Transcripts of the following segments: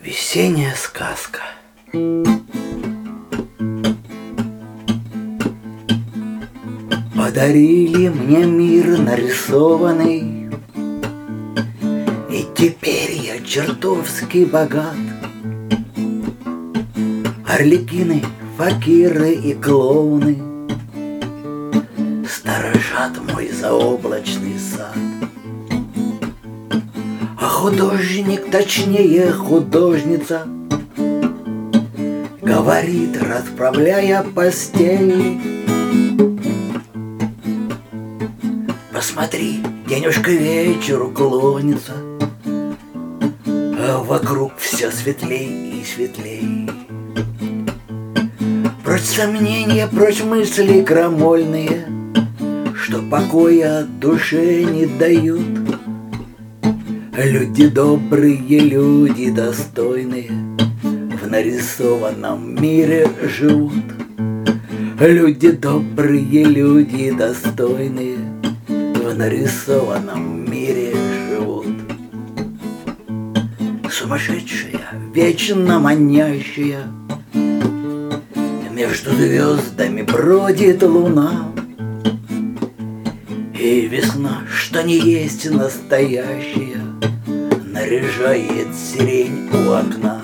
Весенняя сказка. Подарили мне мир нарисованный, и теперь я чертовски богат. Арлекины, факиры и клоуны сторожат мой заоблачный сад. А художник, точнее художница, говорит, расправляя постель: посмотри, денежка вечеру клонится, а вокруг все светлей и светлей. Прочь сомнения, прочь мысли крамольные, что покоя душе не дают. Люди добрые, люди достойные в нарисованном мире живут. Люди добрые, люди достойные в нарисованном мире живут. Сумасшедшая, вечно манящая, между звездами бродит луна, и весна, что не есть настоящая, наряжает сирень у окна.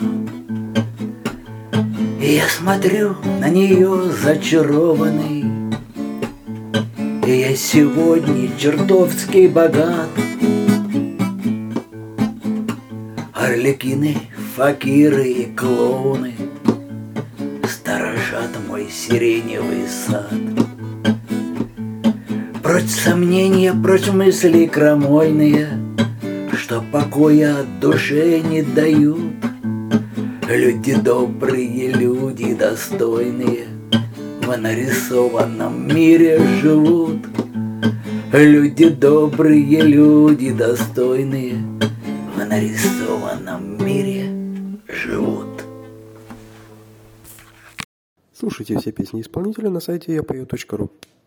И я смотрю на нее зачарованный, и я сегодня чертовски богат. Арлекины, факиры и клоуны сторожат мой сиреневый сад. Прочь сомнения, прочь мысли крамольные, что покоя душе не дают. Люди добрые, люди достойные в нарисованном мире живут. Люди добрые, люди достойные в нарисованном мире живут. Слушайте все песни исполнителя на сайте yapою.ru.